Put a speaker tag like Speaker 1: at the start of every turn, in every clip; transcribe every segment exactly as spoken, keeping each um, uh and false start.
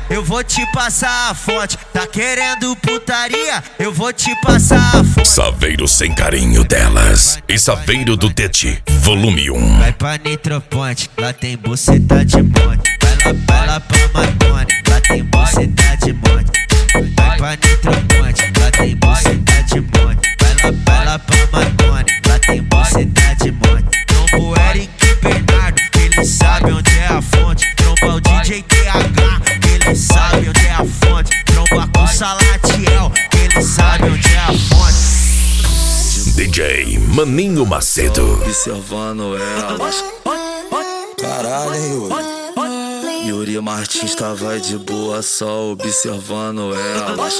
Speaker 1: eu vou te passar a fonte. Tá querendo putaria? Eu vou te passar a fonte.
Speaker 2: Saveiro sem carinho delas e Saveiro do Tete, volume um.
Speaker 1: Vai pra Nitroponte, lá tem buceta de monte. Vai lá, vai lá pra Marconi, lá tem buceta de monte. Vai pra Nitroponte, lá tem buceta de monte. Vai lá, vai lá pra Marconi, lá tem buceta de monte. Tromba o Eric Bernardo, ele sabe onde é a fonte. Tromba o D J T H, ele sabe onde é a fonte. Tromba com o Salatiel, ele sabe onde é a fonte.
Speaker 2: D J Maninho Macedo.
Speaker 3: Observando elas. Caralho, hein, Yuri? Yuri Martins tava de boa, só observando elas.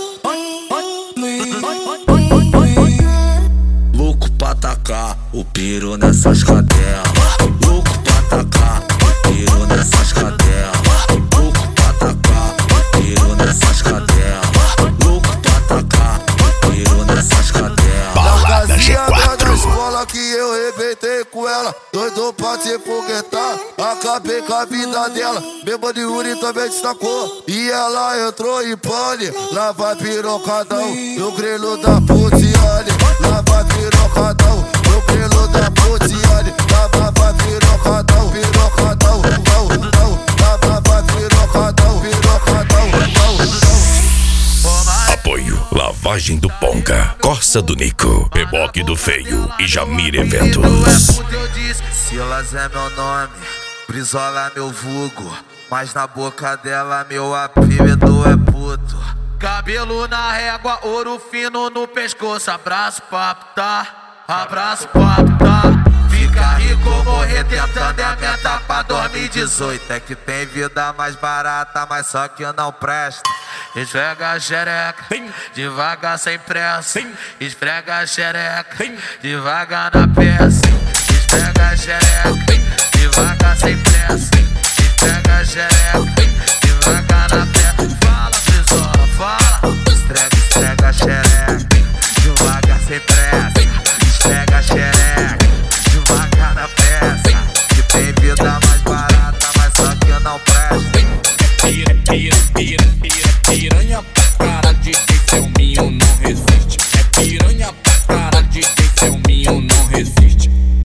Speaker 3: Louco pra tacar o piro nessas cadelas. Louco pra tacar o piro nessas cadelas. Louco pra tacar o piro nessas cadelas. Louco pra tacar o piro nessas cadelas.
Speaker 2: Balada G quatro.
Speaker 4: Escola que eu rebentei com ela, doido pra se foguetar, acabei com a vida dela. Beba de Uri também destacou, e ela entrou em pane. Lá vai pirocadão, no grelo da Putiane. Lá vai pirocadão, no grelo da Putiane. Lá vai pirocadão, pirocadão, não, não. Lá vai pirocadão, pirocadão, não, não.
Speaker 2: Apoio Lavagem do Ponca, Corsa do Nico, Reboque do Feio e Jamir Eventos.
Speaker 5: Silas é meu nome, Brizola é meu vulgo, mas na boca dela meu apelido é puto. Cabelo na régua, ouro fino no pescoço. Abraço papo, tá? Abraço papo, tá? Fica rico, morrer tentando é a meta pra dois mil e dezoito. É que tem vida mais barata, mas só que não presta. Esfrega a xereca, devagar sem pressa. Esfrega a xereca, devagar na peça. Esfrega a xereca.